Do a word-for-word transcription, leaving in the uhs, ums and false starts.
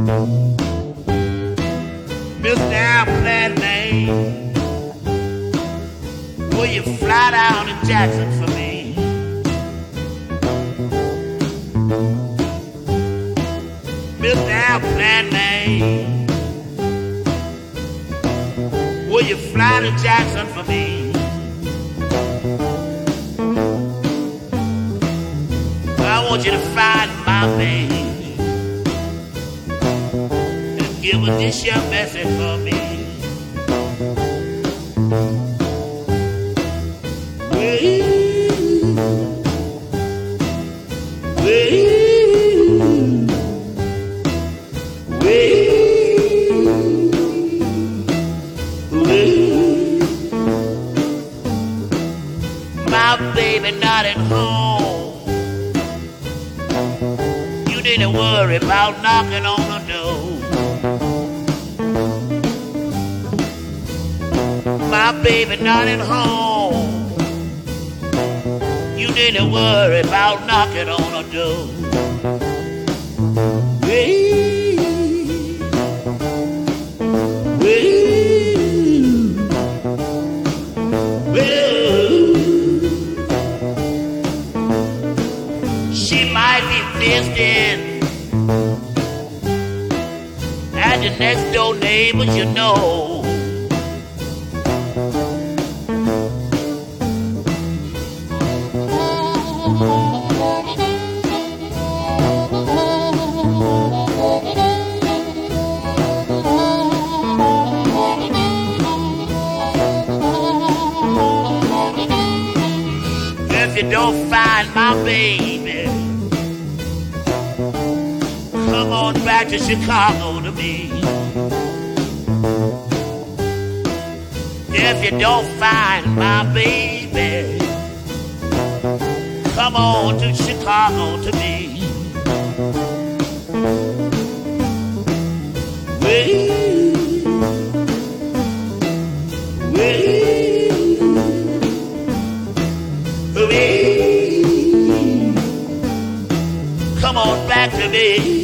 Mister Airplane Man, will you fly down to Jackson for me? Mister Airplane Man, will you fly to Jackson for me? I want you to find my baby and give her this your message for me. Wait, wait, wait, wait. My baby not at home. You needn't worry about knocking on the door. My baby not at home. You needn't worry about knocking on the door. Wait, wait, wait. She might be visiting at the next door neighbors, you know. If you don't find my baby, come on back to Chicago to me. If you don't find my baby, come on to Chicago to me. Wait, wait, wait. Come on back to me.